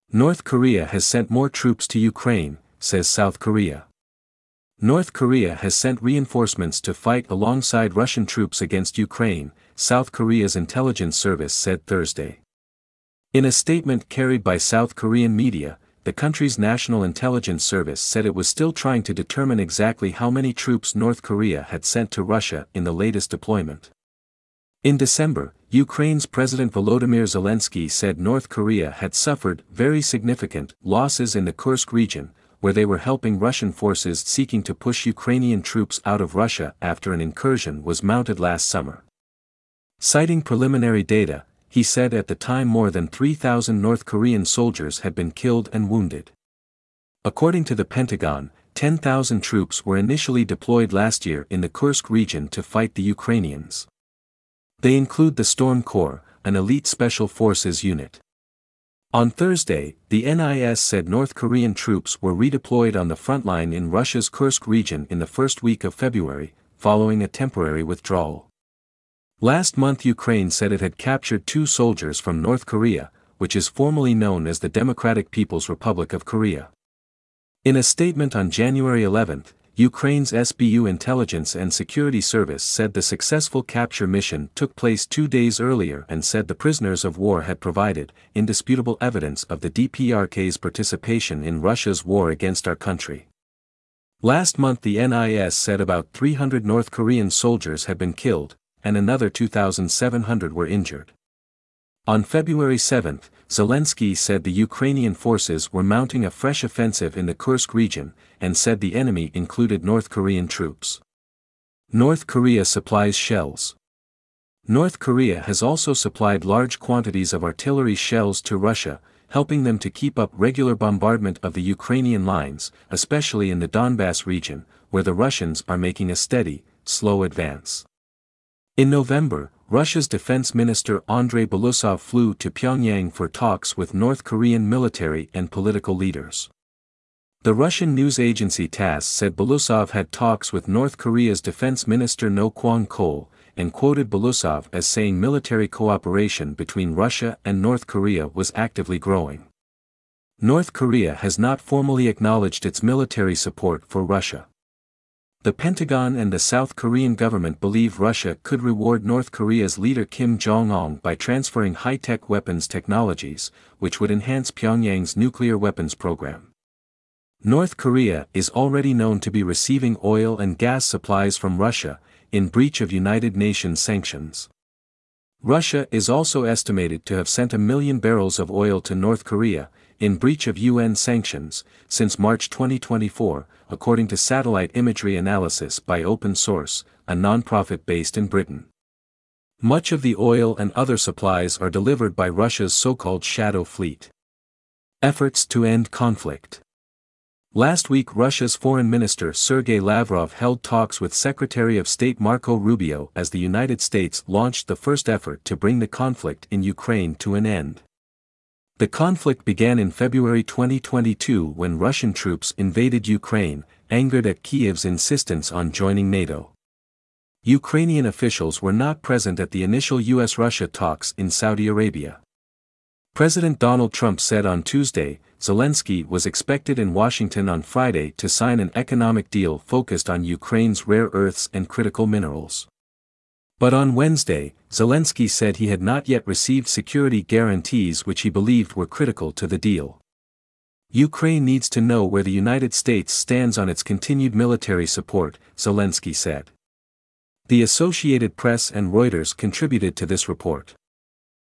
North Korea has sent more troops to Ukraine, says South Korea. North Korea has sent reinforcements to fight alongside Russian troops against Ukraine, South Korea's intelligence service said Thursday. In a statement carried by South Korean media, the country's national intelligence service said it was still trying to determine exactly how many troops North Korea had sent to Russia in the latest deployment. In December, Ukraine's President Volodymyr Zelensky said North Korea had suffered very significant losses in the Kursk region, where they were helping Russian forces seeking to push Ukrainian troops out of Russia after an incursion was mounted last summer. Citing preliminary data, he said at the time more than 3,000 North Korean soldiers had been killed and wounded. According to the Pentagon, 10,000 troops were initially deployed last year in the Kursk region to fight the Ukrainians. They include the Storm Corps, an elite special forces unit. On Thursday, the NIS said North Korean troops were redeployed on the front line in Russia's Kursk region in the first week of February, following a temporary withdrawal. Last month Ukraine said it had captured 2 soldiers from North Korea, which is formally known as the Democratic People's Republic of Korea. In a statement on January 11, Ukraine's SBU Intelligence and Security Service said the successful capture mission took place 2 days earlier and said the prisoners of war had provided indisputable evidence of the DPRK's participation in Russia's war against our country. Last month the NIS said about 300 North Korean soldiers had been killed, and another 2,700 were injured. On February 7, Zelensky said the Ukrainian forces were mounting a fresh offensive in the Kursk region, and said the enemy included North Korean troops. North Korea supplies shells. North Korea has also supplied large quantities of artillery shells to Russia, helping them to keep up regular bombardment of the Ukrainian lines, especially in the Donbass region, where the Russians are making a steady, slow advance. In November, Russia's Defense Minister Andrei Belousov flew to Pyongyang for talks with North Korean military and political leaders. The Russian news agency TASS said Belousov had talks with North Korea's Defense Minister No Kwon-chol, and quoted Belousov as saying military cooperation between Russia and North Korea was actively growing. North Korea has not formally acknowledged its military support for Russia. The Pentagon and the South Korean government believe Russia could reward North Korea's leader Kim Jong-un by transferring high-tech weapons technologies, which would enhance Pyongyang's nuclear weapons program. North Korea is already known to be receiving oil and gas supplies from Russia, in breach of United Nations sanctions. Russia is also estimated to have sent 1 million barrels of oil to North Korea, in breach of UN sanctions, since March 2024, according to satellite imagery analysis by Open Source, a non-profit based in Britain. Much of the oil and other supplies are delivered by Russia's so-called shadow fleet. Efforts to end conflict. Last week Russia's Foreign Minister Sergei Lavrov held talks with Secretary of State Marco Rubio as the United States launched the first effort to bring the conflict in Ukraine to an end. The conflict began in February 2022 when Russian troops invaded Ukraine, angered at Kyiv's insistence on joining NATO. Ukrainian officials were not present at the initial US-Russia talks in Saudi Arabia. President Donald Trump said on Tuesday, Zelensky was expected in Washington on Friday to sign an economic deal focused on Ukraine's rare earths and critical minerals. But on Wednesday, Zelensky said he had not yet received security guarantees which he believed were critical to the deal. Ukraine needs to know where the United States stands on its continued military support, Zelensky said. The Associated Press and Reuters contributed to this report.